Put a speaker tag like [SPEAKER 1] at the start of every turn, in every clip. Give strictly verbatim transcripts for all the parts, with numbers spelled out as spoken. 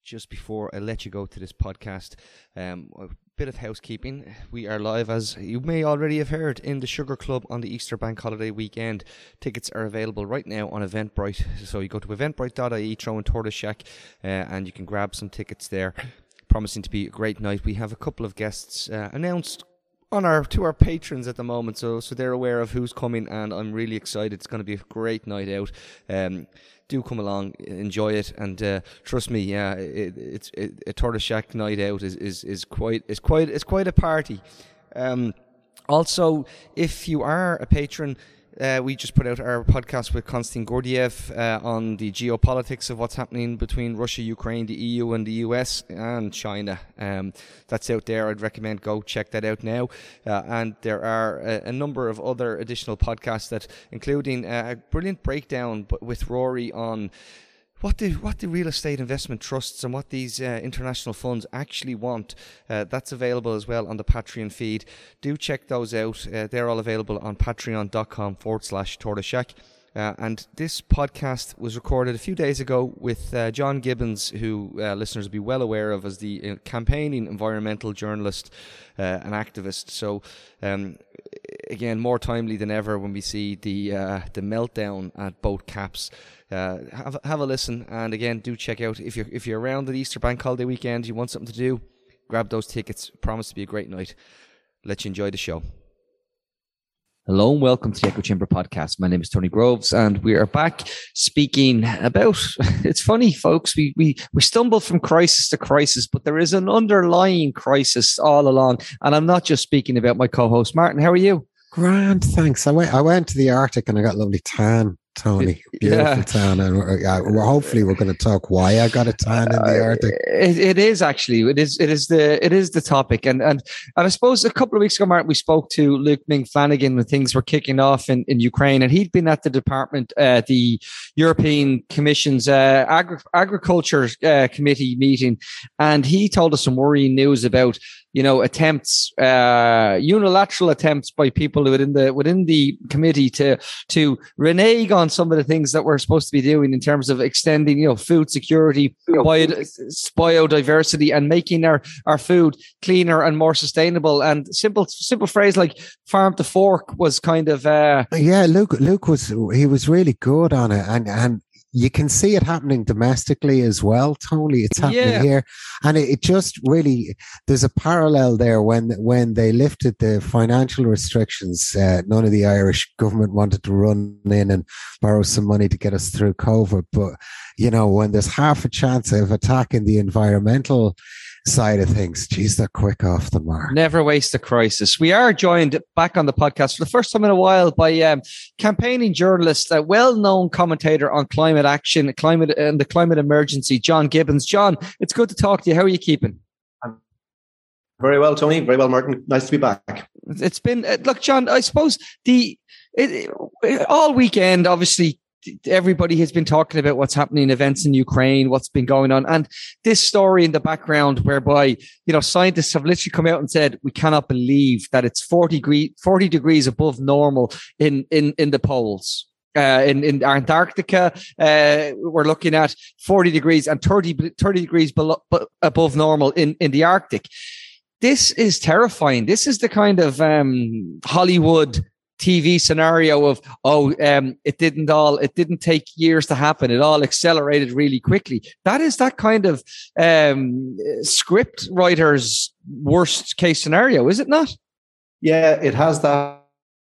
[SPEAKER 1] just before I let you go to this podcast, um, a bit of housekeeping. We are live, as you may already have heard, in the Sugar Club on the Easter Bank Holiday weekend. Tickets are available right now on Eventbrite. So you go to eventbrite dot I E, throw in Tortoise Shack, uh, and you can grab some tickets there. Promising to be a great night. We have a couple of guests uh, announced on our to our patrons at the moment, so so they're aware of who's coming, and I'm really excited. It's going to be a great night out. Um, do come along, enjoy it, and uh, trust me, yeah, it, it's it, a Tortoise Shack night out is, is, is quite is quite it's quite a party. Um, also, if you are a patron, Uh, we just put out our podcast with Konstantin Gurdjieff uh, on the geopolitics of what's happening between Russia, Ukraine, the E U and the U S and China. Um, that's out there. I'd recommend go check that out now. Uh, and there are a, a number of other additional podcasts, that, including uh, a brilliant breakdown with Rory on What the what the real estate investment trusts and what these uh, international funds actually want. Uh, that's available as well on the Patreon feed. Do check those out. Uh, they're all available on patreon.com forward slash Tortoise Shack. Uh, and this podcast was recorded a few days ago with uh, John Gibbons, who uh, listeners will be well aware of as the uh, campaigning environmental journalist uh, and activist. So, um, again, more timely than ever when we see the uh, the meltdown at both caps. Uh, have have a listen, and again, do check out if you're if you're around the Easter Bank Holiday weekend, you want something to do, grab those tickets. Promise to be a great night. Let you enjoy the show. Hello and welcome to the Echo Chamber podcast. My name is Tony Groves, and we are back speaking about. It's funny, folks. We we we stumble from crisis to crisis, but there is an underlying crisis all along. And I'm not just speaking about my co-host Martin. How are you?
[SPEAKER 2] Grand, thanks. I went I went to the Arctic and I got a lovely tan, Tony. Beautiful yeah. tan. And we're, uh, we're hopefully we're going to talk why I got a tan in the Arctic.
[SPEAKER 1] Uh, it, it is actually. It is. It is the. It is the topic. And and and I suppose a couple of weeks ago, Martin, we spoke to Luke Ming Flanagan when things were kicking off in, in Ukraine, and he'd been at the department, uh, the European Commission's uh, Agri- Agriculture uh, Committee meeting, and he told us some worrying news about, you know, attempts, uh, unilateral attempts by people within the within the committee to to renege on some of the things that we're supposed to be doing in terms of extending, you know, food security, bio, biodiversity, and making our, our food cleaner and more sustainable. And simple simple phrase like farm to fork was kind of uh,
[SPEAKER 2] yeah. Luke Luke was he was really good on it, and and. You can see it happening domestically as well, Tony. It's happening yeah. here. And it, it just really, there's a parallel there. When when they lifted the financial restrictions, uh, none of the Irish government wanted to run in and borrow some money to get us through COVID. But, you know, when there's half a chance of attacking the environmental side of things, geez, they're quick off the mark.
[SPEAKER 1] Never waste a crisis. We are joined back on the podcast for the first time in a while by um, campaigning journalist, a well-known commentator on climate action, climate and the climate emergency, John Gibbons. John, it's good to talk to you. How are you keeping?
[SPEAKER 3] I'm very well, Tony. Very well, Martin. Nice to be back.
[SPEAKER 1] It's been, uh, look, John, I suppose the it, it, all weekend, obviously, everybody has been talking about what's happening, events in Ukraine, what's been going on. And this story in the background whereby, you know, scientists have literally come out and said, we cannot believe that it's forty, degree, forty degrees above normal in, in, in the poles. Uh, in, in Antarctica, uh, we're looking at forty degrees and thirty, thirty degrees below, above normal in, in the Arctic. This is terrifying. This is the kind of um, Hollywood T V scenario of, oh, um, it didn't all, it didn't take years to happen. It all accelerated really quickly. That is that kind of um, script writer's worst case scenario, is it not?
[SPEAKER 3] Yeah, it has that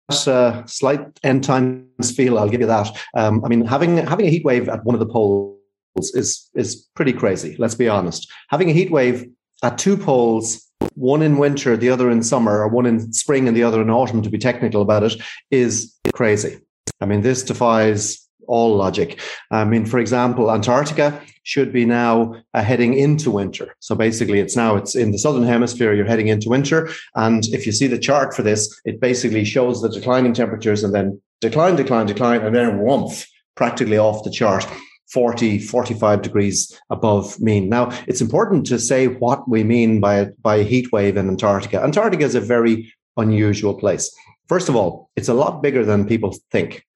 [SPEAKER 3] uh, slight end times feel. I'll give you that. Um, I mean, having having a heat wave at one of the poles is is pretty crazy. Let's be honest. Having a heat wave at two poles, one in winter, the other in summer, or one in spring and the other in autumn, to be technical about it, is crazy. I mean, this defies all logic. I mean, for example, Antarctica should be now uh, heading into winter. So basically, it's now, it's in the southern hemisphere, you're heading into winter. And if you see the chart for this, it basically shows the declining temperatures and then decline, decline, decline, and then whoomph, practically off the chart. forty, forty-five degrees above mean. Now, it's important to say what we mean by, by a heat wave in Antarctica. Antarctica is a very unusual place. First of all, it's a lot bigger than people think.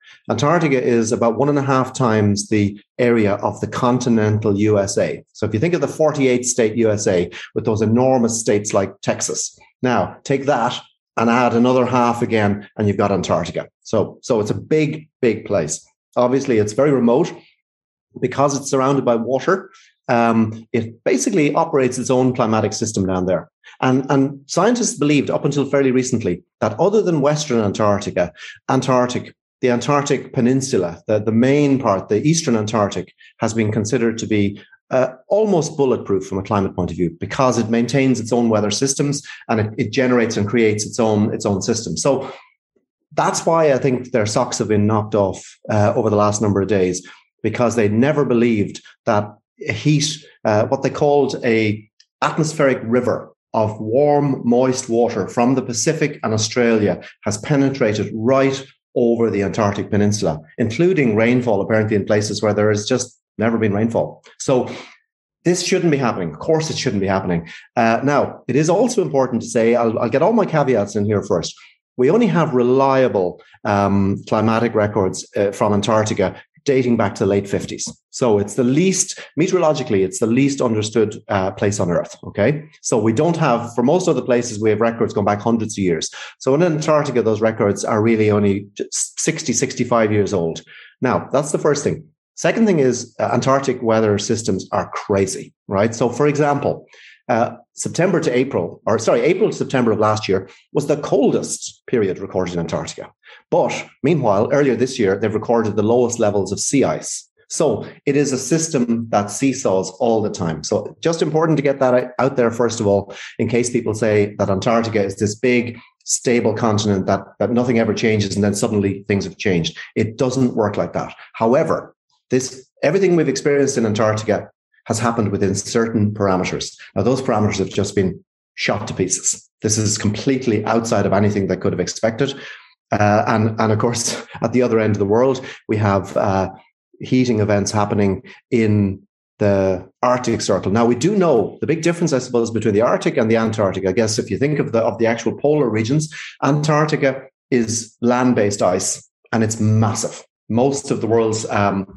[SPEAKER 3] Antarctica is about one and a half times the area of the continental U S A. So if you think of the forty-eight state U S A with those enormous states like Texas, now take that and add another half again, and you've got Antarctica. So, so it's a big, big place. Obviously, it's very remote because it's surrounded by water. Um, it basically operates its own climatic system down there. And, and scientists believed up until fairly recently that other than Western Antarctica, Antarctic, the Antarctic Peninsula, the, the main part, the Eastern Antarctic, has been considered to be uh, almost bulletproof from a climate point of view because it maintains its own weather systems and it, it generates and creates its own its own system. So that's why I think their socks have been knocked off uh, over the last number of days, because they never believed that heat, uh, what they called a atmospheric river of warm, moist water from the Pacific and Australia has penetrated right over the Antarctic Peninsula, including rainfall apparently in places where there has just never been rainfall. So this shouldn't be happening. Of course, it shouldn't be happening. Uh, now, it is also important to say, I'll, I'll get all my caveats in here first. We only have reliable um, climatic records uh, from Antarctica dating back to the late fifties. So it's the least, meteorologically, it's the least understood uh, place on Earth, okay? So we don't have, for most other places, we have records going back hundreds of years. So in Antarctica, those records are really only sixty, sixty-five years old. Now, that's the first thing. Second thing is uh, Antarctic weather systems are crazy, right? So for example, uh, September to April, or sorry, April to September of last year was the coldest period recorded in Antarctica. But meanwhile, earlier this year, they've recorded the lowest levels of sea ice. So it is a system that seesaws all the time. So just important to get that out there, first of all, in case people say that Antarctica is this big, stable continent that, that nothing ever changes and then suddenly things have changed. It doesn't work like that. However, this everything we've experienced in Antarctica has happened within certain parameters. Now, those parameters have just been shot to pieces. This is completely outside of anything that could have expected. Uh, and, and of course, at the other end of the world, we have uh, heating events happening in the Arctic Circle. Now, we do know the big difference, I suppose, between the Arctic and the Antarctic. I guess if you think of the of the actual polar regions, Antarctica is land-based ice, and it's massive. Most of the world's um,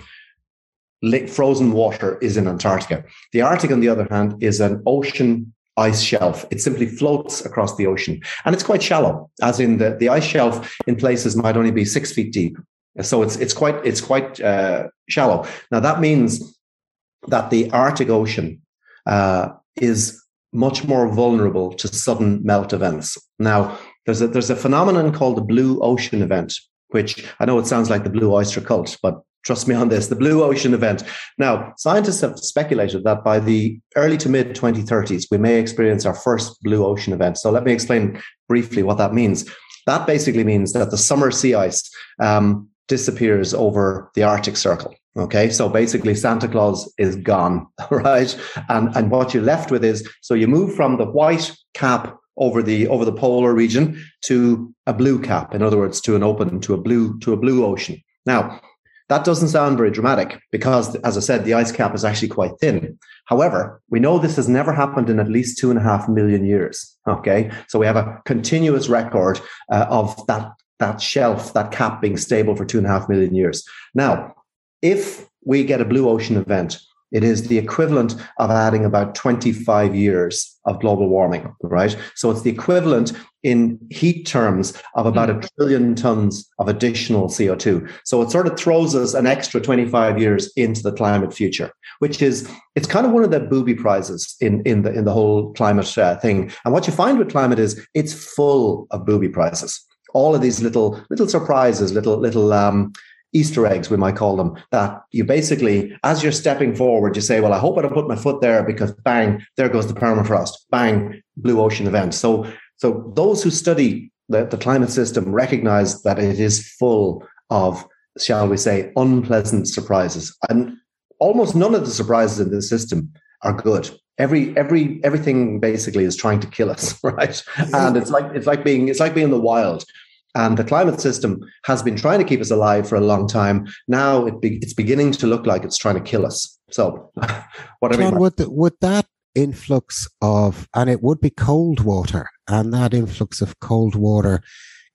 [SPEAKER 3] frozen water is in Antarctica. The Arctic, on the other hand, is an ocean ice shelf. It simply floats across the ocean. And it's quite shallow, as in the, the ice shelf in places might only be six feet deep. So it's it's quite it's quite uh, shallow. Now, that means that the Arctic Ocean uh, is much more vulnerable to sudden melt events. Now, there's a, there's a phenomenon called the blue ocean event, which I know it sounds like the blue oyster cult, but trust me on this, the blue ocean event. Now, scientists have speculated that by the early to mid twenty thirties, we may experience our first blue ocean event. So let me explain briefly what that means. That basically means that the summer sea ice um, disappears over the Arctic Circle. Okay, so basically Santa Claus is gone, right? And, and what you're left with is, so you move from the white cap over the over the polar region to a blue cap, in other words, to an open, to a blue, to a blue ocean. Now, that doesn't sound very dramatic because, as I said, the ice cap is actually quite thin. However, we know this has never happened in at least two and a half million years. Okay, so we have a continuous record uh, of that, that shelf, that cap being stable for two and a half million years. Now, if we get a blue ocean event, it is the equivalent of adding about twenty-five years of global warming, right? So it's the equivalent in heat terms of about a trillion tons of additional C O two. So it sort of throws us an extra twenty-five years into the climate future, which is, it's kind of one of the booby prizes in, in, the, in the whole climate uh, thing. And what you find with climate is it's full of booby prizes. All of these little, little surprises, little, little, um, Easter eggs, we might call them, that you basically, as you're stepping forward, you say, well, I hope I don't put my foot there because bang, there goes the permafrost, bang, blue ocean event. So, so those who study the, the climate system recognize that it is full of, shall we say, unpleasant surprises. And almost none of the surprises in this system are good. Every, every, everything basically is trying to kill us, right? And it's like, it's like being, it's like being in the wild. And the climate system has been trying to keep us alive for a long time. Now it be, it's beginning to look like it's trying to kill us. So, whatever.
[SPEAKER 2] John, would, the, would that influx of, and it would be cold water, and that influx of cold water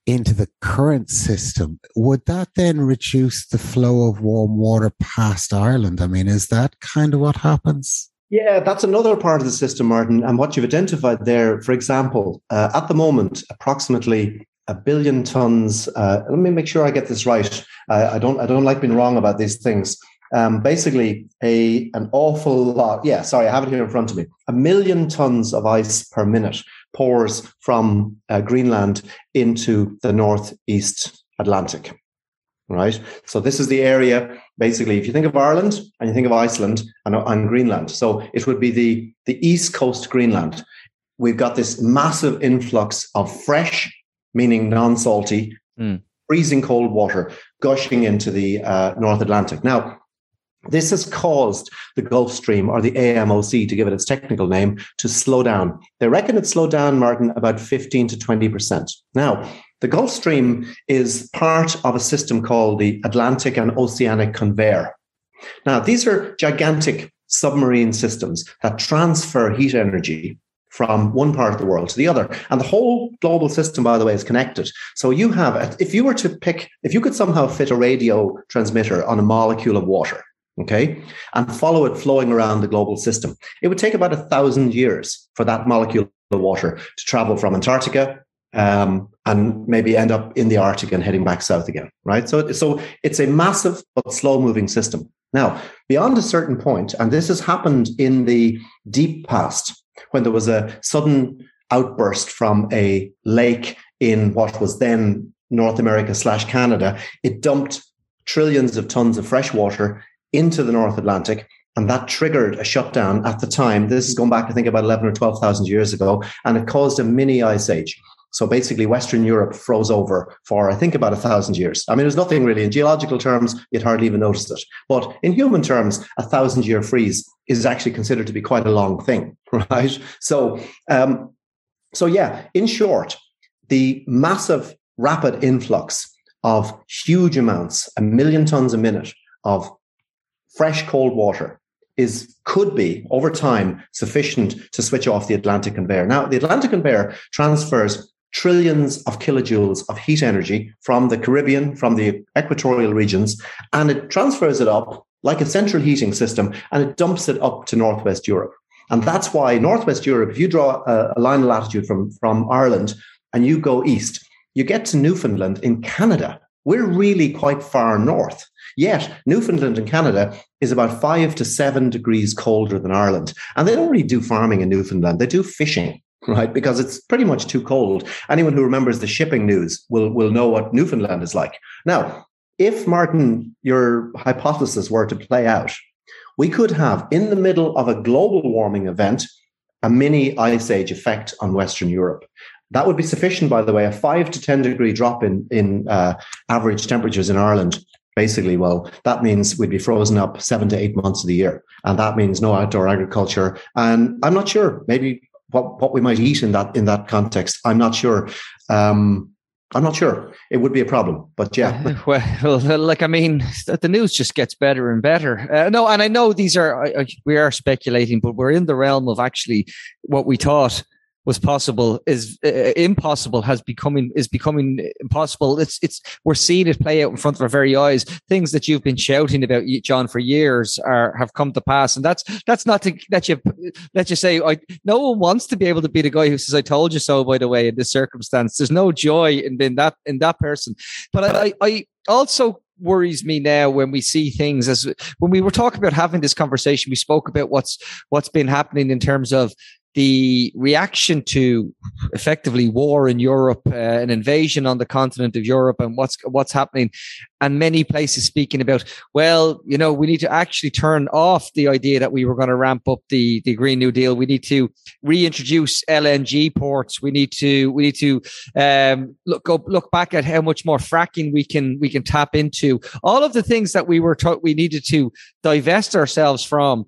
[SPEAKER 2] into the current system, would that then reduce the flow of warm water past Ireland? I mean, is that kind of what happens?
[SPEAKER 3] Yeah, that's another part of the system, Martin. And what you've identified there, for example, uh, at the moment, approximately a billion tons. Uh, let me make sure I get this right. Uh, I don't. I don't like being wrong about these things. Um, basically, a an awful lot. Yeah, sorry, I have it here in front of me. A million tons of ice per minute pours from uh, Greenland into the northeast Atlantic. Right. So this is the area. Basically, if you think of Ireland and you think of Iceland and, and Greenland, so it would be the the east coast Greenland. We've got this massive influx of fresh, meaning non-salty, mm. freezing cold water gushing into the uh, North Atlantic. Now, this has caused the Gulf Stream, or the A M O C, to give it its technical name, to slow down. They reckon it slowed down, Martin, about fifteen to twenty percent. Now, the Gulf Stream is part of a system called the Atlantic and Oceanic Conveyor. Now, these are gigantic submarine systems that transfer heat energy from one part of the world to the other. And the whole global system, by the way, is connected. So you have, if you were to pick, if you could somehow fit a radio transmitter on a molecule of water, okay, and follow it flowing around the global system, it would take about a thousand years for that molecule of water to travel from Antarctica um, and maybe end up in the Arctic and heading back south again, right? So, so it's a massive but slow-moving system. Now, beyond a certain point, and this has happened in the deep past, when there was a sudden outburst from a lake in what was then North America slash Canada, it dumped trillions of tons of fresh water into the North Atlantic, and that triggered a shutdown at the time. This is going back, I think, about eleven or twelve thousand years ago, and it caused a mini ice age. So basically, Western Europe froze over for, I think, about a thousand years. I mean, there's nothing really in geological terms, you'd hardly even notice it. But in human terms, a thousand year freeze is actually considered to be quite a long thing, right? So, um, so yeah, in short, the massive rapid influx of huge amounts, a million tons a minute of fresh cold water is could be over time sufficient to switch off the Atlantic conveyor. Now, the Atlantic conveyor transfers trillions of kilojoules of heat energy from the Caribbean, from the equatorial regions, and it transfers it up like a central heating system, and it dumps it up to Northwest Europe. And that's why Northwest Europe, if you draw a, a line of latitude from, from Ireland and you go east, you get to Newfoundland in Canada. We're really quite far north. Yet Newfoundland and Canada is about five to seven degrees colder than Ireland. And they don't really do farming in Newfoundland. They do fishing, right? Because it's pretty much too cold. Anyone who remembers the shipping news will, will know what Newfoundland is like. Now, if, Martin, your hypothesis were to play out, we could have, in the middle of a global warming event, a mini ice age effect on Western Europe. That would be sufficient, by the way, a five to ten degree drop in, in uh, average temperatures in Ireland. Basically, well, that means we'd be frozen up seven to eight months of the year. And that means no outdoor agriculture. And I'm not sure, maybe what, what we might eat in that in that context. I'm not sure. Um, I'm not sure. It would be a problem, but yeah.
[SPEAKER 1] Well, like, I mean, the news just gets better and better. Uh, no, and I know these are, uh, we are speculating, but we're in the realm of actually what we thought was possible is uh, impossible has becoming is becoming impossible. It's it's we're seeing it play out in front of our very eyes. Things that you've been shouting about, John, for years are have come to pass, and that's that's not to let you let you say. I, no one wants to be able to be the guy who says, "I told you so." By the way, in this circumstance, there's no joy in being that in that person. But I, I also worries me now when we see things as when we were talking about having this conversation. We spoke about what's what's been happening in terms of the reaction to effectively war in Europe, uh, an invasion on the continent of Europe, and what's what's happening, and many places speaking about, well, you know, we need to actually turn off the idea that we were going to ramp up the the Green New Deal. We need to reintroduce L N G ports. We need to we need to um, look go, look back at how much more fracking we can we can tap into. All of the things that we were taught we needed to divest ourselves from.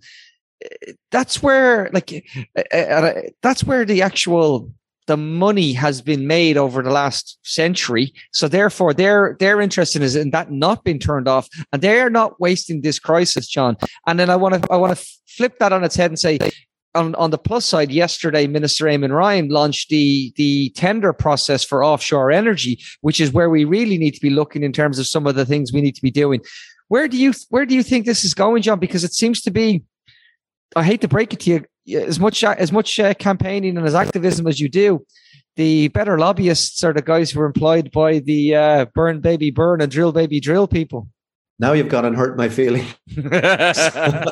[SPEAKER 1] That's where, like, uh, that's where the actual the money has been made over the last century. So therefore, they're they're interested in that not being turned off, and they're not wasting this crisis, John. And then I want to I want to flip that on its head and say,
[SPEAKER 4] on, on the plus side, yesterday, Minister Eamon Ryan launched the, the tender process for offshore energy, which is where we really need to be looking in terms of some of the things we need to be doing. Where do you where do you think this is going, John? Because it seems to be, I hate to break it to you, as much as much uh, campaigning and as activism as you do, the better lobbyists are the guys who are employed by the uh, burn baby burn and drill baby drill people.
[SPEAKER 3] Now you've gone and hurt my feelings. yeah,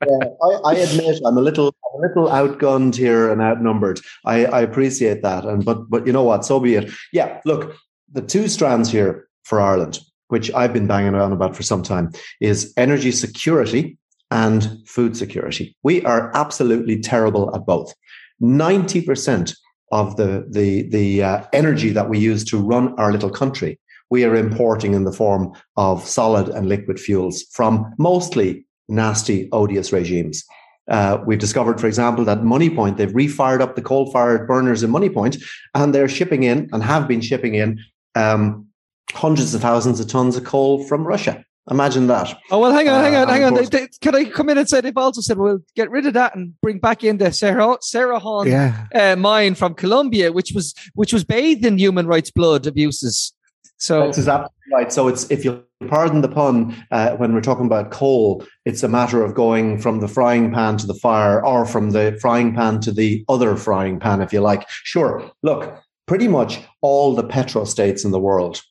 [SPEAKER 3] I, I admit I'm a little, I'm a little outgunned here and outnumbered. I, I appreciate that, and but but you know what? So be it. Yeah, look, the two strands here for Ireland, which I've been banging around about for some time, is energy security and food security. We are absolutely terrible at both. ninety percent of the the the uh, energy that we use to run our little country, we are importing in the form of solid and liquid fuels from mostly nasty, odious regimes. Uh, we've discovered, for example, that Moneypoint, they've refired up the coal-fired burners in Moneypoint, and they're shipping in, and have been shipping in, um, hundreds of thousands of tons of coal from Russia. Imagine that.
[SPEAKER 4] Oh, well, hang on, hang on,
[SPEAKER 3] uh,
[SPEAKER 4] hang on.
[SPEAKER 3] Course,
[SPEAKER 4] they, they, can I come in and say they've also said, well, get rid of that and bring back in the Sarah, Sarah Hahn
[SPEAKER 2] yeah.
[SPEAKER 4] uh, mine from Colombia, which was which was bathed in human rights blood abuses. So
[SPEAKER 3] that's exactly right. So it's, if you pardon the pun, uh, when we're talking about coal, it's a matter of going from the frying pan to the fire, or from the frying pan to the other frying pan, if you like. Sure. Look, pretty much all the petrostates in the world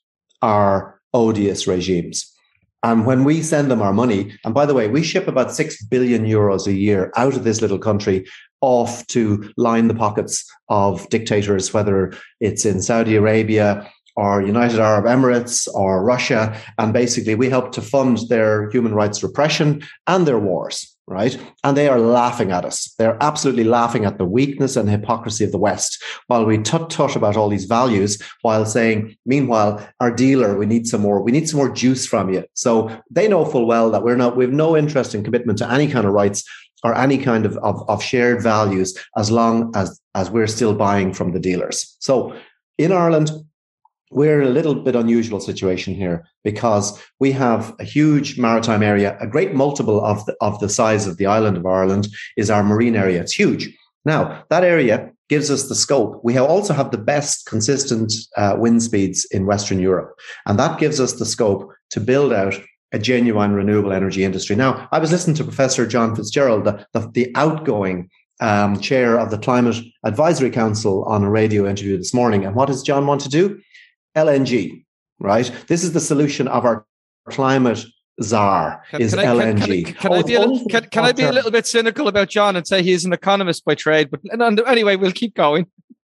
[SPEAKER 3] are odious regimes. And when we send them our money, and by the way, we ship about six billion euros a year out of this little country off to line the pockets of dictators, whether it's in Saudi Arabia or United Arab Emirates or Russia. And basically we help to fund their human rights repression and their wars, right? And they are laughing at us. They're absolutely laughing at the weakness and hypocrisy of the West, while we tut-tut about all these values, while saying, meanwhile, our dealer, we need some more, we need some more juice from you. So they know full well that we're not, we have no interest in commitment to any kind of rights or any kind of, of, of shared values, as long as, as we're still buying from the dealers. So in Ireland, we're in a little bit unusual situation here, because we have a huge maritime area. A great multiple of the, of the size of the island of Ireland is our marine area. It's huge. Now, that area gives us the scope. We have also have the best consistent uh, wind speeds in Western Europe. And that gives us the scope to build out a genuine renewable energy industry. Now, I was listening to Professor John Fitzgerald, the, the, the outgoing um, chair of the Climate Advisory Council, on a radio interview this morning. And what does John want to do? L N G, right? This is the solution of our climate czar,
[SPEAKER 4] can,
[SPEAKER 3] is
[SPEAKER 4] can I,
[SPEAKER 3] L N G.
[SPEAKER 4] Can, can, can, oh, I, be a little, can, can I be a little bit cynical about John and say he's an economist by trade? But anyway, we'll keep going.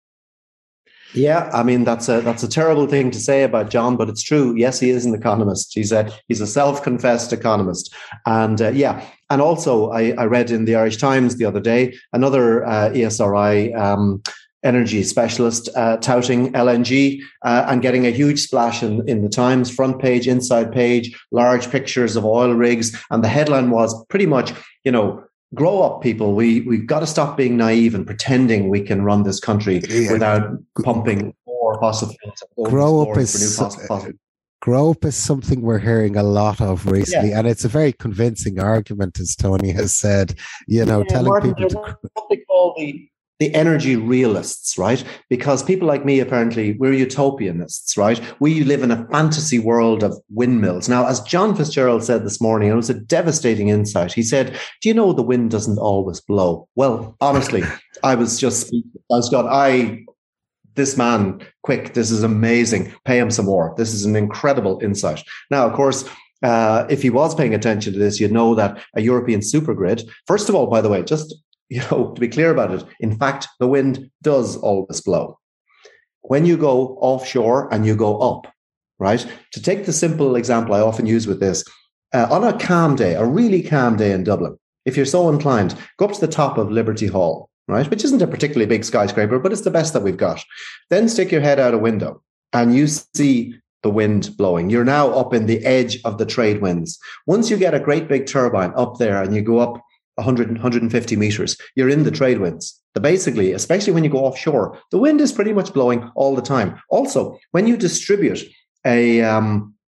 [SPEAKER 3] Yeah, I mean, that's a that's a terrible thing to say about John, but it's true. Yes, he is an economist. He's a he's a self-confessed economist. And uh, yeah, and also I, I read in the Irish Times the other day, another uh, E S R I um energy specialist uh, touting L N G uh, and getting a huge splash in, in the Times, front page, inside page, large pictures of oil rigs. And the headline was pretty much, you know, grow up, people. We, we've got to stop being naive and pretending we can run this country yeah. without pumping more fossil fuels.
[SPEAKER 2] Grow up is fossil, fossil. Grow up is something we're hearing a lot of recently, yeah. and it's a very convincing argument, as Tony has said, you know, yeah, telling Martin, people to...
[SPEAKER 3] What they call the The energy realists, right? Because people like me, apparently, we're utopianists, right? We live in a fantasy world of windmills. Now, as John Fitzgerald said this morning, it was a devastating insight. He said, do you know the wind doesn't always blow? Well, honestly, I was just, I was going, I, this man, quick, this is amazing. Pay him some more. This is an incredible insight. Now, of course, uh, if he was paying attention to this, you'd know that a European supergrid, first of all, by the way, just you know, to be clear about it, in fact, the wind does always blow. When you go offshore and you go up, right? To take the simple example I often use with this, uh, on a calm day, a really calm day in Dublin, if you're so inclined, go up to the top of Liberty Hall, right? Which isn't a particularly big skyscraper, but it's the best that we've got. Then stick your head out a window and you see the wind blowing. You're now up in the edge of the trade winds. Once you get a great big turbine up there and you go up one hundred, one hundred fifty meters, you're in the trade winds. The basically, especially when you go offshore, the wind is pretty much blowing all the time. Also, when you distribute a um,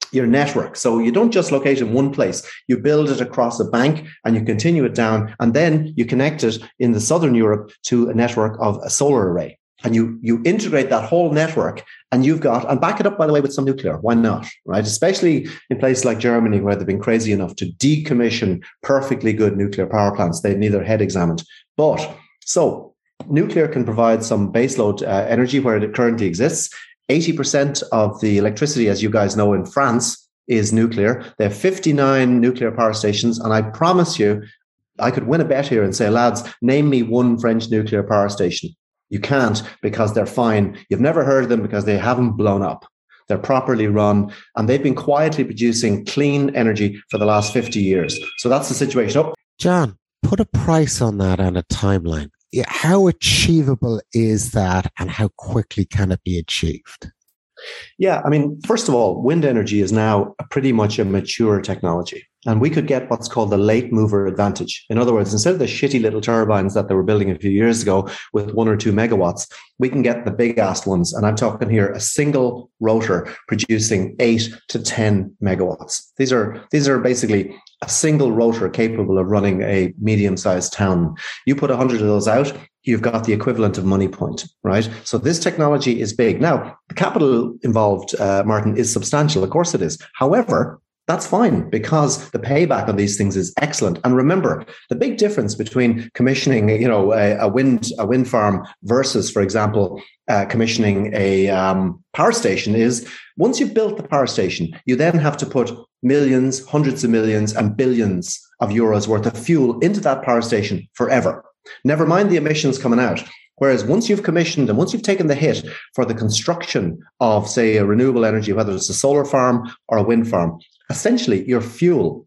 [SPEAKER 3] your network. So you don't just locate in one place. You build it across a bank and you continue it down, and then you connect it in the southern Europe to a network of a solar array. And you you integrate that whole network, and you've got, and back it up, by the way, with some nuclear. Why not, right? Especially in places like Germany, where they've been crazy enough to decommission perfectly good nuclear power plants. They need their head examined. But, so, nuclear can provide some baseload uh, energy where it currently exists. eighty percent of the electricity, as you guys know, in France is nuclear. They have fifty-nine nuclear power stations. And I promise you, I could win a bet here and say, lads, name me one French nuclear power station. You can't, because they're fine. You've never heard of them because they haven't blown up. They're properly run, and they've been quietly producing clean energy for the last fifty years. So that's the situation. Oh.
[SPEAKER 2] John, put a price on that and a timeline. How achievable is that, and how quickly can it be achieved?
[SPEAKER 3] Yeah, I mean, first of all, wind energy is now pretty much a mature technology. And we could get what's called the late mover advantage. In other words, instead of the shitty little turbines that they were building a few years ago with one or two megawatts, we can get the big ass ones. And I'm talking here a single rotor producing eight to ten megawatts. These are these are basically a single rotor capable of running a medium-sized town. You put one hundred of those out, you've got the equivalent of Money Point, right? So this technology is big. Now, the capital involved, uh, Martin, is substantial. Of course it is. However, that's fine, because the payback on these things is excellent. And remember, the big difference between commissioning, you know, a, a wind a wind farm versus, for example, uh, commissioning a um, power station is, once you've built the power station, you then have to put millions, hundreds of millions, and billions of euros worth of fuel into that power station forever. Never mind the emissions coming out. Whereas once you've commissioned and once you've taken the hit for the construction of, say, a renewable energy, whether it's a solar farm or a wind farm, essentially your fuel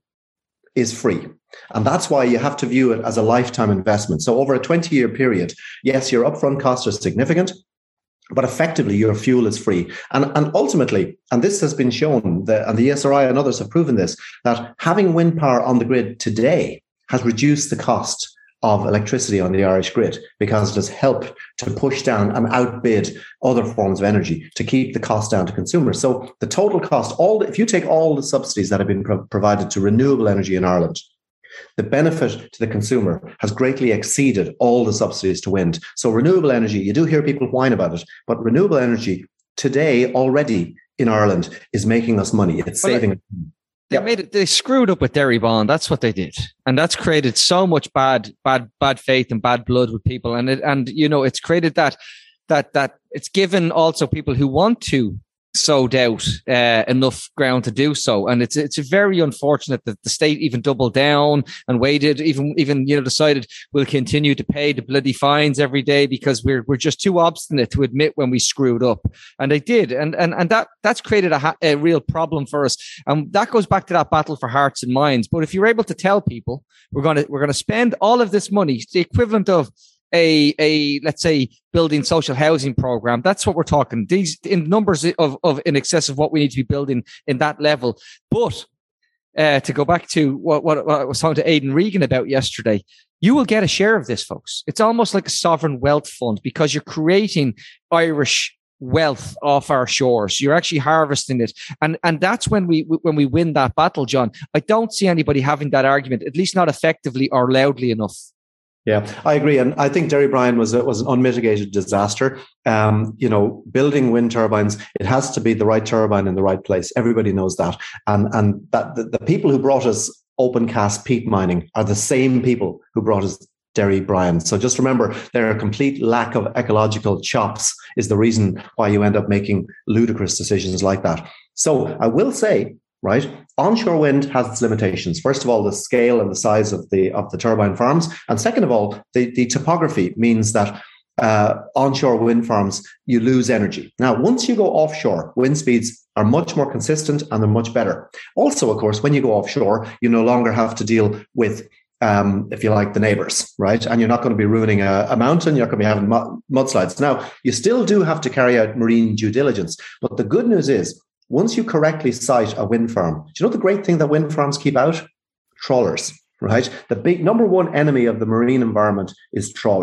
[SPEAKER 3] is free. And that's why you have to view it as a lifetime investment. So over a twenty-year period, yes, your upfront costs are significant, but effectively your fuel is free. And, and ultimately, and this has been shown, that, and the E S R I and others have proven this, that having wind power on the grid today has reduced the cost of electricity on the Irish grid, because it has helped to push down and outbid other forms of energy to keep the cost down to consumers. So the total cost, all if you take all the subsidies that have been pro- provided to renewable energy in Ireland, the benefit to the consumer has greatly exceeded all the subsidies to wind. So renewable energy, you do hear people whine about it, but renewable energy today already in Ireland is making us money. It's well, saving us money.
[SPEAKER 4] They yep. made it. They screwed up with Derrybond. That's what they did, and that's created so much bad, bad, bad faith and bad blood with people. And it, and you know, it's created that, that, that it's given also people who want to sow doubt uh, enough ground to do so. And it's it's very unfortunate that the state even doubled down and waited, even even you know decided we'll continue to pay the bloody fines every day because we're we're just too obstinate to admit when we screwed up. And they did, and and and that that's created a, a real problem for us. And that goes back to that battle for hearts and minds. But if you're able to tell people we're gonna we're gonna spend all of this money, the equivalent of a, a, let's say, building social housing program. That's what we're talking. These in numbers of, of in excess of what we need to be building in that level. But uh, to go back to what, what, what I was talking to Aidan Regan about yesterday, you will get a share of this, folks. It's almost like a sovereign wealth fund because you're creating Irish wealth off our shores. You're actually harvesting it. And, and that's when we, when we win that battle, John. I don't see anybody having that argument, at least not effectively or loudly enough.
[SPEAKER 3] Yeah, I agree. And I think Derrybrien was a, was an unmitigated disaster. Um, you know, building wind turbines, it has to be the right turbine in the right place. Everybody knows that. And, and that the, the people who brought us open cast peat mining are the same people who brought us Derrybrien. So just remember, their complete lack of ecological chops is the reason why you end up making ludicrous decisions like that. So I will say, right, onshore wind has its limitations. First of all, the scale and the size of the of the turbine farms, and second of all, the, the topography means that uh, onshore wind farms, you lose energy. Now, once you go offshore, wind speeds are much more consistent and they're much better. Also, of course, when you go offshore, you no longer have to deal with Um, if you like, the neighbors, right? And you're not going to be ruining a, a mountain. You're not going to be having mu- mudslides. Now, you still do have to carry out marine due diligence. But the good news is, once you correctly site a wind farm, do you know the great thing that wind farms keep out? Trawlers, right? The big number one enemy of the marine environment is trawlers.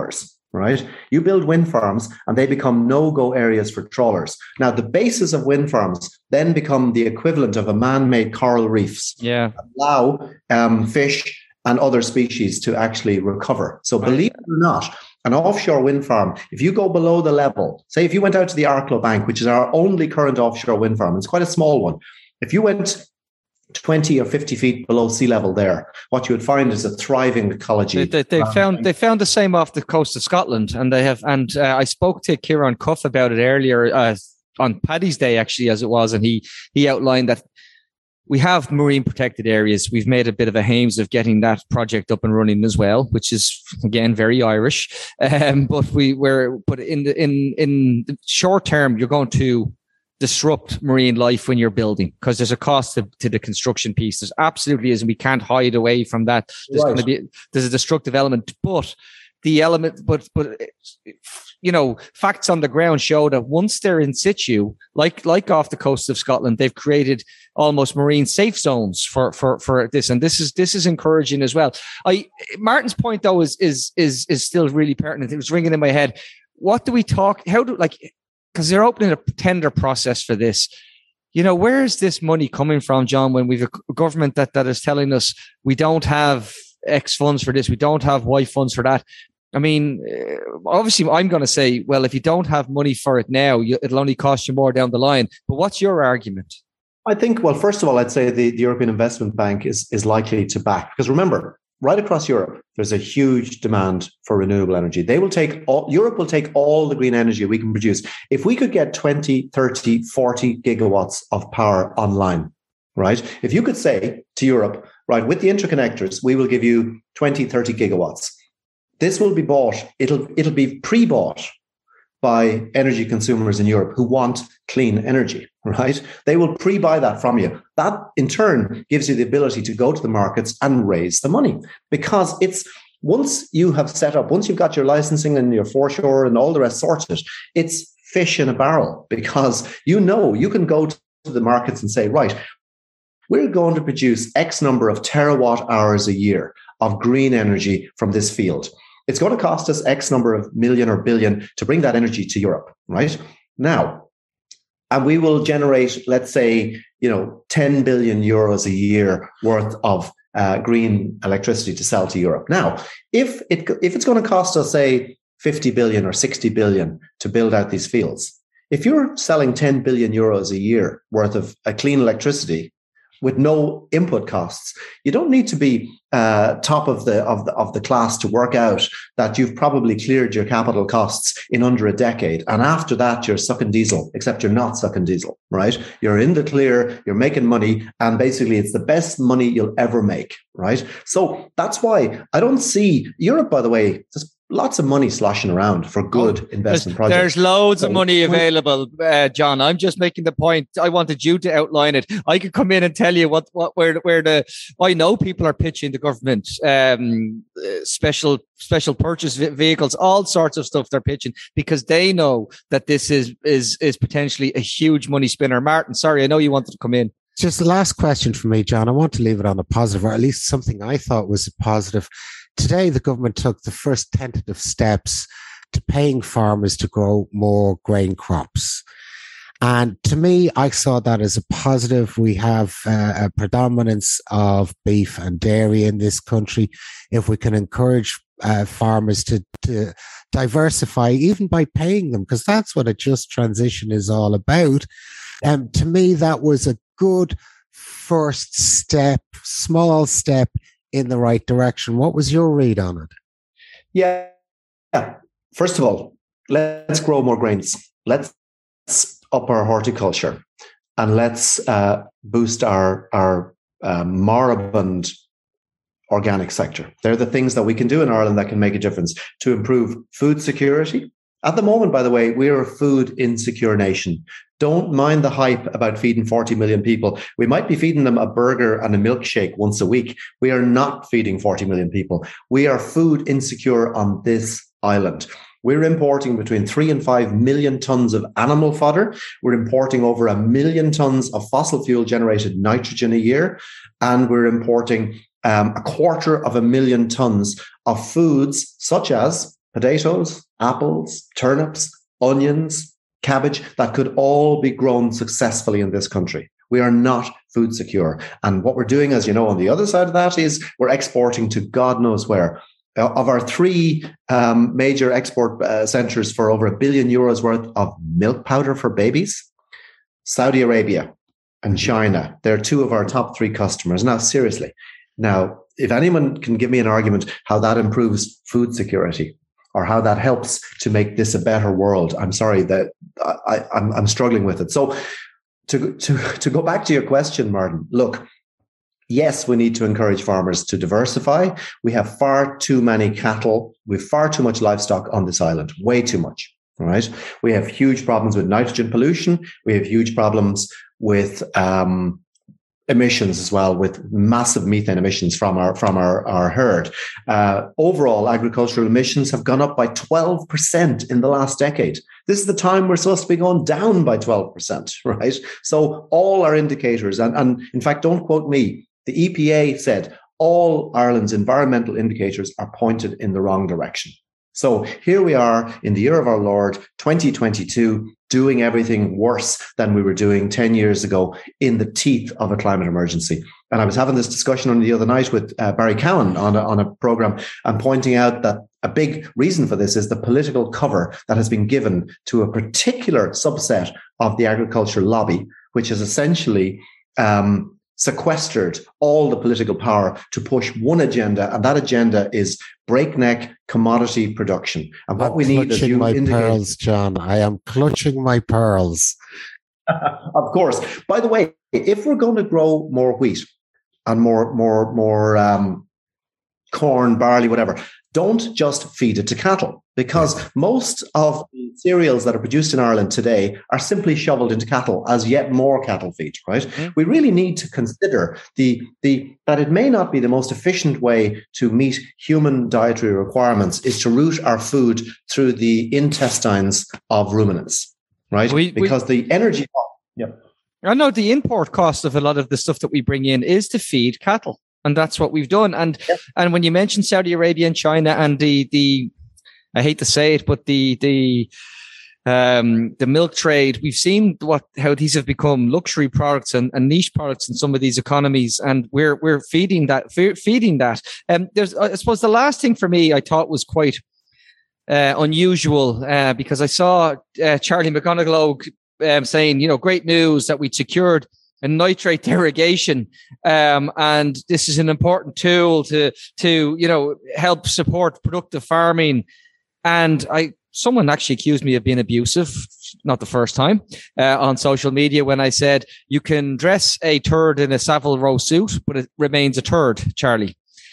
[SPEAKER 3] right? You build wind farms and they become no-go areas for trawlers. Now, the bases of wind farms then become the equivalent of a man-made coral reefs.
[SPEAKER 4] Yeah.
[SPEAKER 3] Allow um, fish and other species to actually recover. So right. Believe it or not, an offshore wind farm, if you go below the level, say if you went out to the Arklow Bank, which is our only current offshore wind farm, it's quite a small one. If you went twenty or fifty feet below sea level there, what you would find is a thriving ecology.
[SPEAKER 4] They, they, they found they found the same off the coast of Scotland, and they have. And uh, I spoke to Kieran Cuff about it earlier uh, on Paddy's Day, actually, as it was, and he he outlined that we have marine protected areas. We've made a bit of a hames of getting that project up and running as well, which is again very Irish. Um, but we were, but in the in in the short term, you're going to disrupt marine life when you're building, because there's a cost to, to the construction piece. There's absolutely is, and we can't hide away from that. There's right. going to be there's a destructive element, but the element, but but you know, facts on the ground show that once they're in situ, like like off the coast of Scotland, they've created almost marine safe zones for for for this, and this is this is encouraging as well. I Martin's point though is is is is still really pertinent. It was ringing in my head. What do we talk? How do like? Because they're opening a tender process for this. You know, where is this money coming from, John, when we've a government that, that is telling us we don't have X funds for this, we don't have Y funds for that? I mean, obviously, I'm going to say, well, if you don't have money for it now, you, it'll only cost you more down the line. But what's your argument?
[SPEAKER 3] I think, well, first of all, I'd say the, the European Investment Bank is, is likely to back. Because remember, right across Europe, there's a huge demand for renewable energy. They will take all, Europe will take all the green energy we can produce. If we could get twenty, thirty, forty gigawatts of power online, right? If you could say to Europe, right, with the interconnectors, we will give you twenty, thirty gigawatts. This will be bought, it'll, it'll be pre-bought by energy consumers in Europe who want clean energy, right? They will pre-buy that from you. That in turn gives you the ability to go to the markets and raise the money, because it's once you have set up, once you've got your licensing and your foreshore and all the rest sorted, it's fish in a barrel, because you know you can go to the markets and say, right, we're going to produce X number of terawatt hours a year of green energy from this field. It's going to cost us X number of million or billion to bring that energy to Europe, right? Now, and we will generate, let's say, you know, ten billion euros a year worth of uh, green electricity to sell to Europe. Now, if it if it's going to cost us, say, fifty billion or sixty billion to build out these fields, if you're selling ten billion euros a year worth of uh, clean electricity with no input costs, you don't need to be uh, top of the of the of the class to work out that you've probably cleared your capital costs in under a decade. And after that, you're sucking diesel, except you're not sucking diesel, right? You're in the clear, you're making money, and basically it's the best money you'll ever make, right? So that's why I don't see Europe, by the way, there's lots of money sloshing around for good oh, investment
[SPEAKER 4] there's,
[SPEAKER 3] projects.
[SPEAKER 4] There's loads so, of money available, uh, John. I'm just making the point. I wanted you to outline it. I could come in and tell you what, what where where the. I know people are pitching the government um, uh, special special purchase vehicles, all sorts of stuff they're pitching, because they know that this is is is potentially a huge money spinner. Martin, sorry, I know you wanted to come in.
[SPEAKER 2] Just the last question for me, John. I want to leave it on a positive, or at least something I thought was a positive. Today, the government took the first tentative steps to paying farmers to grow more grain crops. And to me, I saw that as a positive. We have uh, a predominance of beef and dairy in this country. If we can encourage uh, farmers to, to diversify, even by paying them, because that's what a just transition is all about. And um, to me, that was a good first step, small step in the right direction. What was your read on it?
[SPEAKER 3] Yeah. yeah. First of all, let's grow more grains. Let's up our horticulture, and let's uh, boost our, our uh, moribund organic sector. They're the things that we can do in Ireland that can make a difference to improve food security. At the moment, by the way, we're a food insecure nation. Don't mind the hype about feeding forty million people. We might be feeding them a burger and a milkshake once a week. We are not feeding forty million people. We are food insecure on this island. We're importing between three and five million tons of animal fodder. We're importing over a million tons of fossil fuel generated nitrogen a year. And we're importing um, a quarter of a million tons of foods such as potatoes, apples, turnips, onions, cabbage, that could all be grown successfully in this country. We are not food secure. And what we're doing, as you know, on the other side of that is we're exporting to God knows where. Of our three um, major export uh, centers for over a billion euros worth of milk powder for babies, Saudi Arabia and China, they're two of our top three customers. Now, seriously, now, if anyone can give me an argument how that improves food security or how that helps to make this a better world, I'm sorry that I, I'm, I'm struggling with it. So to, to, to go back to your question, Martin, look, yes, we need to encourage farmers to diversify. We have far too many cattle. We have far too much livestock on this island, way too much. All right. We have huge problems with nitrogen pollution. We have huge problems with um, emissions as well, with massive methane emissions from our from our, our herd. Uh, overall, agricultural emissions have gone up by twelve percent in the last decade. This is the time we're supposed to be going down by twelve percent, right? So all our indicators, and, and in fact, don't quote me, the E P A said all Ireland's environmental indicators are pointed in the wrong direction. So here we are in the year of our Lord, twenty twenty-two, doing everything worse than we were doing ten years ago in the teeth of a climate emergency. And I was having this discussion on the other night with uh, Barry Cowan on a, on a program and pointing out that a big reason for this is the political cover that has been given to a particular subset of the agricultural lobby, which is essentially um, sequestered all the political power to push one agenda, and that agenda is breakneck commodity production. And what
[SPEAKER 2] I'm
[SPEAKER 3] we need, as you
[SPEAKER 2] my
[SPEAKER 3] indicate,
[SPEAKER 2] pearls, John. I am clutching my pearls.
[SPEAKER 3] Of course. By the way, if we're going to grow more wheat and more, more, more um, corn, barley, whatever, don't just feed it to cattle, because most of the cereals that are produced in Ireland today are simply shoveled into cattle as yet more cattle feed, right? Mm-hmm. We really need to consider the, the that it may not be the most efficient way to meet human dietary requirements is to route our food through the intestines of ruminants, right? We, because we, the energy... Yeah.
[SPEAKER 4] I know the import cost of a lot of the stuff that we bring in is to feed cattle. And that's what we've done. And yep. and when you mention Saudi Arabia and China and the the I hate to say it, but the the um, the milk trade, we've seen what how these have become luxury products and, and niche products in some of these economies, and we're we're feeding that feeding that. Um, there's I suppose the last thing for me I thought was quite uh, unusual uh, because I saw uh, Charlie McGonigal um, saying, you know, great news that we secured a nitrate derogation, um, and this is an important tool to to you know help support productive farming. And I, someone actually accused me of being abusive, not the first time, uh, on social media when I said you can dress a turd in a Savile Row suit, but it remains a turd, Charlie.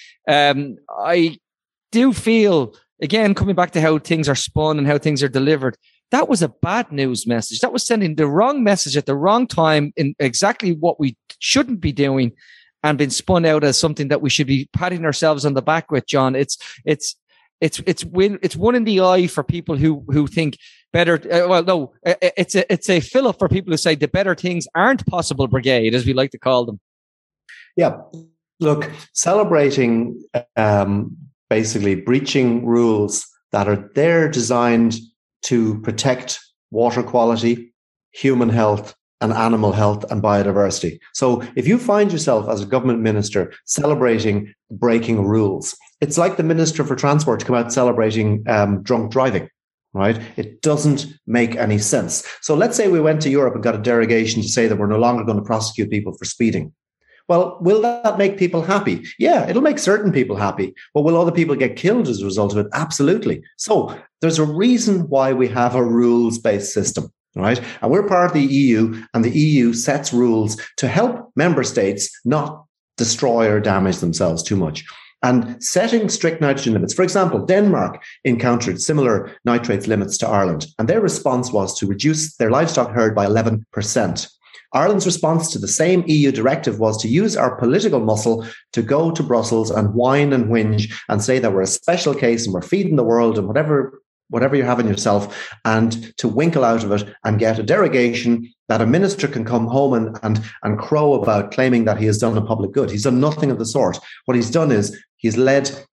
[SPEAKER 4] Um, I do feel, again, coming back to how things are spun and how things are delivered, that was a bad news message. That was sending the wrong message at the wrong time in exactly what we shouldn't be doing, and been spun out as something that we should be patting ourselves on the back with, John. It's, it's, it's, it's win, it's one in the eye for people who, who think better. Uh, well, no, it's a, it's a fill up for people who say the better things aren't possible brigade, as we like to call them.
[SPEAKER 3] Yeah. Look, celebrating, um, basically breaching rules that are there designed to protect water quality, human health, and animal health and biodiversity. So if you find yourself as a government minister celebrating breaking rules, it's like the Minister for Transport to come out celebrating um, drunk driving, right? It doesn't make any sense. So let's say we went to Europe and got a derogation to say that we're no longer going to prosecute people for speeding. Well, will that make people happy? Yeah, it'll make certain people happy. But will other people get killed as a result of it? Absolutely. So there's a reason why we have a rules-based system, right? And we're part of the E U, and the E U sets rules to help member states not destroy or damage themselves too much. And setting strict nitrogen limits. For example, Denmark encountered similar nitrates limits to Ireland, and their response was to reduce their livestock herd by eleven percent. Ireland's response to the same E U directive was to use our political muscle to go to Brussels and whine and whinge and say that we're a special case and we're feeding the world and whatever whatever you're having yourself, and to winkle out of it and get a derogation that a minister can come home and, and, and crow about, claiming that he has done a public good. He's done nothing of the sort. What he's done is he's led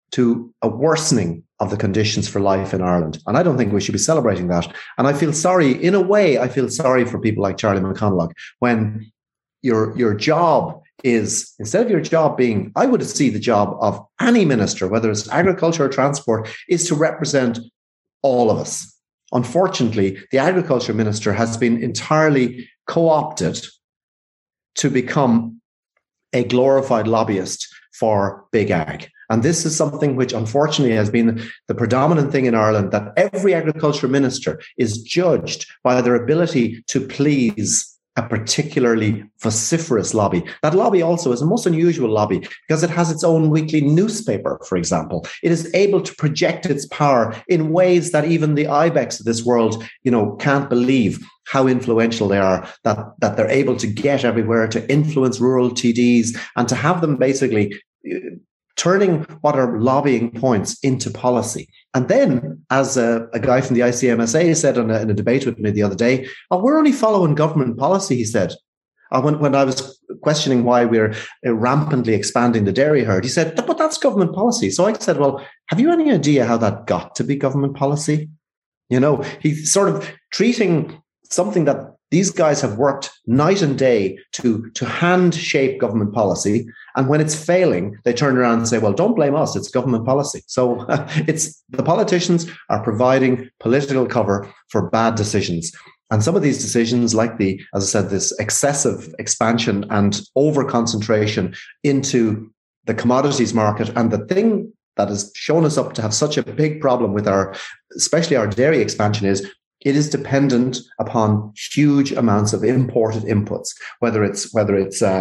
[SPEAKER 3] to a worsening of the conditions for life in Ireland. And I don't think we should be celebrating that. And I feel sorry, in a way, I feel sorry for people like Charlie McConalogue when your, your job is, instead of your job being, I would see the job of any minister, whether it's agriculture or transport, is to represent all of us. Unfortunately, the agriculture minister has been entirely co-opted to become a glorified lobbyist for big ag. And this is something which unfortunately has been the predominant thing in Ireland, that every agriculture minister is judged by their ability to please a particularly vociferous lobby. That lobby also is a most unusual lobby because it has its own weekly newspaper, for example. It is able to project its power in ways that even the Ibex of this world, you know, can't believe how influential they are, that, that they're able to get everywhere, to influence rural T Ds and to have them basically turning what are lobbying points into policy. And then, as a, a guy from the I C M S A said in a, in a debate with me the other day, oh, we're only following government policy, he said. Uh, when, when I was questioning why we're uh, rampantly expanding the dairy herd, he said, but that's government policy. So I said, well, have you any idea how that got to be government policy? You know, he's sort of treating something that these guys have worked night and day to, to hand shape government policy. And when it's failing, they turn around and say, well, don't blame us. It's government policy. So uh, it's the politicians are providing political cover for bad decisions. And some of these decisions, like the, as I said, this excessive expansion and over concentration into the commodities market, and the thing that has shown us up to have such a big problem with our, especially our dairy expansion, is it is dependent upon huge amounts of imported inputs, whether it's whether it's uh,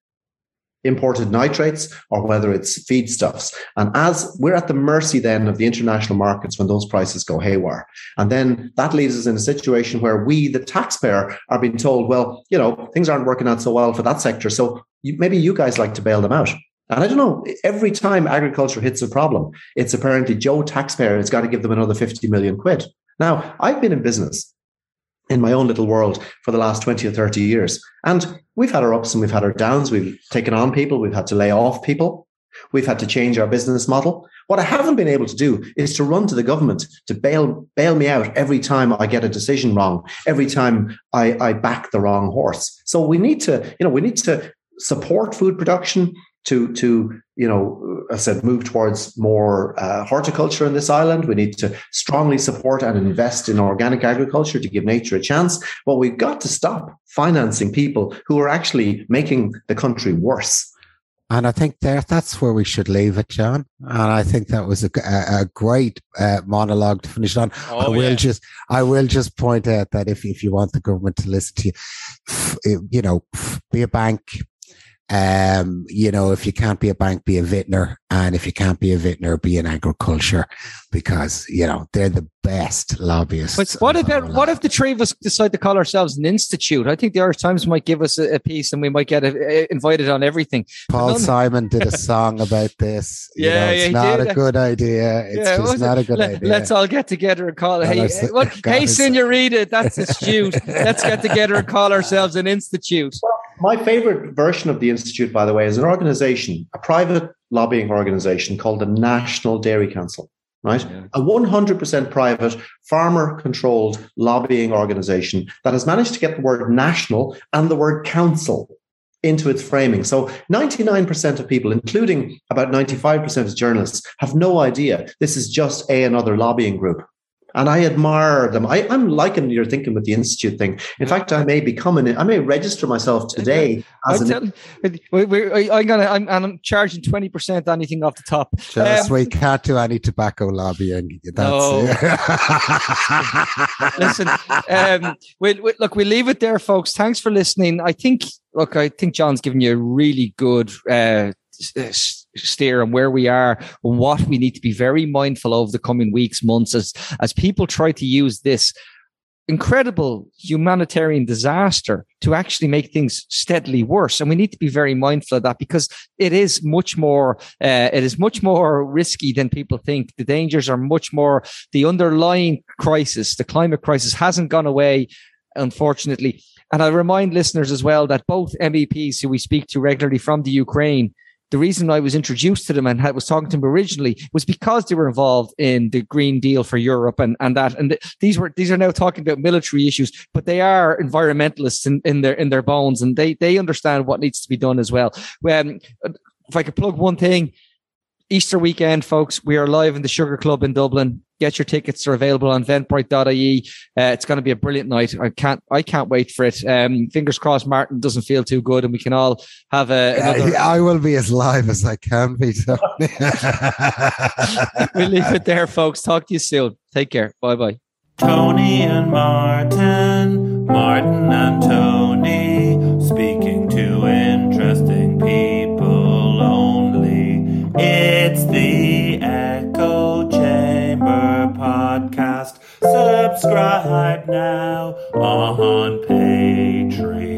[SPEAKER 3] imported nitrates or whether it's feedstuffs. And as we're at the mercy then of the international markets when those prices go haywire. And then that leaves us in a situation where we, the taxpayer, are being told, well, you know, things aren't working out so well for that sector. So you, maybe you guys like to bail them out. And I don't know, every time agriculture hits a problem, it's apparently Joe taxpayer has got to give them another fifty million quid. Now, I've been in business in my own little world for the last twenty or thirty years. And we've had our ups and we've had our downs. We've taken on people. We've had to lay off people. We've had to change our business model. What I haven't been able to do is to run to the government to bail, bail me out every time I get a decision wrong, every time I, I back the wrong horse. So we need to, you know, we need to support food production, to, to you know, I said, move towards more uh, horticulture in this island. We need to strongly support and invest in organic agriculture to give nature a chance. But we've got to stop financing people who are actually making the country worse.
[SPEAKER 2] And I think there, that's where we should leave it, John. And I think that was a, a, a great uh, monologue to finish on. Oh, I will yeah. just, I will just point out that if if you want the government to listen to you, you know, be a bank. Um, you know, if you can't be a bank, be a vintner. And if you can't be a vintner, be in agriculture, because, you know, they're the best lobbyists.
[SPEAKER 4] But what about, what if the three of us decide to call ourselves an institute? I think the Irish Times might give us a, a piece and we might get a, a, invited on everything.
[SPEAKER 2] Paul none... Simon did a song about this. You yeah, know, it's yeah, not did. a good idea. It's yeah, just not it? a good Let, idea.
[SPEAKER 4] Let's all get together and call it. Hey, hey, what, hey Senorita, that's astute. Let's get together and call ourselves an institute.
[SPEAKER 3] My favorite version of the Institute, by the way, is an organization, a private lobbying organization called the National Dairy Council, right? Yeah. A one hundred percent private, farmer-controlled lobbying organization that has managed to get the word national and the word council into its framing. So ninety-nine percent of people, including about ninety-five percent of journalists, have no idea this is just a another lobbying group. And I admire them. I, I'm liking your thinking with the Institute thing. In fact, I may become an, I may register myself today. As an,
[SPEAKER 4] tell, we, we, I'm gonna, I'm, and I'm charging twenty percent anything off the top.
[SPEAKER 2] Just um, we can't do any tobacco lobbying. That's
[SPEAKER 4] no. Listen, um, we, we, look, we leave it there, folks. Thanks for listening. I think, look, I think John's given you a really good uh, steer on where we are and what we need to be very mindful of the coming weeks, months, as as people try to use this incredible humanitarian disaster to actually make things steadily worse. And we need to be very mindful of that, because it is much more uh, it is much more risky than people think. The dangers are much more. The underlying crisis, the climate crisis, hasn't gone away, unfortunately. And I remind listeners as well that both M E Ps who we speak to regularly from the Ukraine the reason I was introduced to them and had, was talking to them originally was because they were involved in the Green Deal for Europe and, and that. And th- these were these are now talking about military issues, but they are environmentalists in, in their in their bones, and they they understand what needs to be done as well. Um, if I could plug one thing, Easter weekend, folks, we are live in the Sugar Club in Dublin. Get your tickets; they're available on eventbrite dot I E. Uh, it's going to be a brilliant night. I can't, I can't wait for it. Um, fingers crossed, Martin doesn't feel too good, and we can all have a. Another...
[SPEAKER 2] Uh, I will be as live as I can be. So.
[SPEAKER 4] We'll leave it there, folks. Talk to you soon. Take care. Bye bye.
[SPEAKER 5] Tony and Martin, Martin and Tony, speaking to interesting people only. It's the Echo Chamber podcast. Subscribe now on Patreon.